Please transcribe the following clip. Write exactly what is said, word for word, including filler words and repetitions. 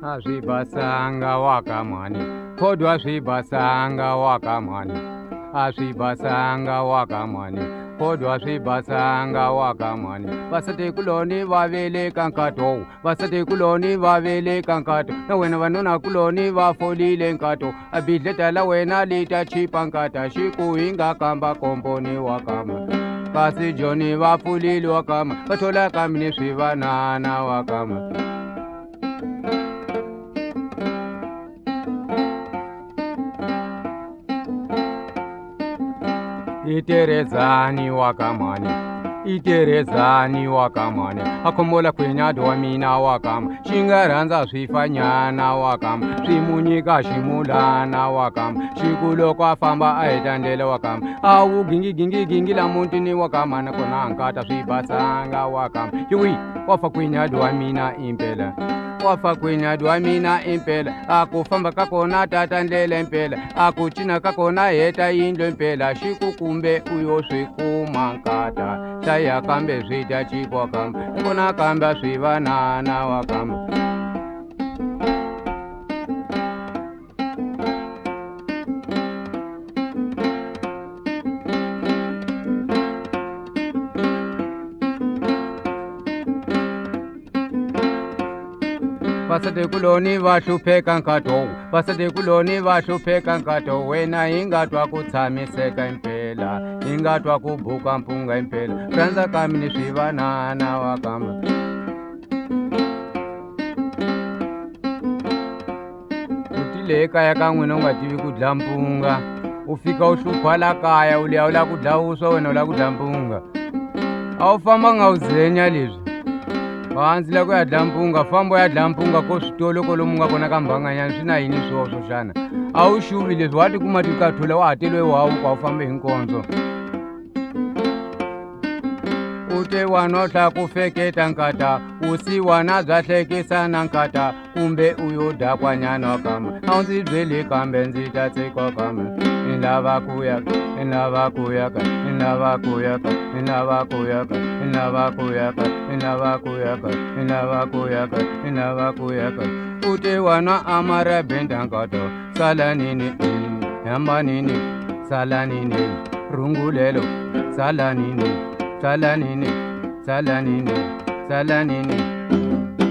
Aswibasanga wakamani, kodwa aswibasanga wakamani, aswibasanga wakamani, kodwa aswibasanga wakamani. Vasati kuloni vavele kankato, vasati kuloni vavele kankato, na wena vanuna kuloni vafolile nkato, abidleta la wena lita chipa nkata, shikuinga kamba komponi wakama. Kasi Johnny vafulile wakama, vatola kamini swivanana wakama. Iterezani wakamani, iterezani wakamani, akombola kwenyado wa mina wakama, shingaranza swifanyana wakama, swimunyika shimulana wakama, shikulo kwa famba aitandele wakama, awu gingi gingi gingi la muntini wakama, nakona nkata swibasanga wakama, yui wafa kwenyado wa mina impela. Wafa kwenyado wa mina impela, akufamba kakona tata ndele impela, akuchina kakona heta indlo impela, shikukumbe uyo swikuma nkata, saya kambe swita chipwa kamba, nkona kamba swivanana wakamba. Vasate kuloni vashupheka nkato, vasate kuloni vashupheka nkato, wena ingatwa kutsamiseka impela, ingatwa kubuka mpunga impela, ranza kamini swivanana wakama. Utile kaya ka n'wina u nga tivi ku dya mpunga, u fika u hlupha la kaya, u liya u la ku dya vuswa, wena u la ku dya mpunga. A wu famba nga wu zenya leswi, hansi la ku ya dya mpunga, famba u ya dya mpunga ko switolo kolomu nga kona ka mbanganyana, swi na yini swo swo xana? A wu xuvi leswi, wa tikuma tikathula wa ha teliwe wawu ka wu fambe hi nkondzo. U te wanotla ku feketa nkata, vusiwana bya hlekisana nkata, kumbe u yo dakwanyana wakama, a wu ndzi byeli kambe ndzi ta tsekwa kama. Ni lava ku yaka, ni lava ku yaka, ni lava ku yaka, ni lava ku yaka, ni lava ku yaka, ni lava ku yaka, ni lava ku yaka, ni lava ku yaka. U te wana amara benda nkato, sala nini, yamba nini, sala nini, rungulelo, sala nini, sala nini, sala nini, sala nini.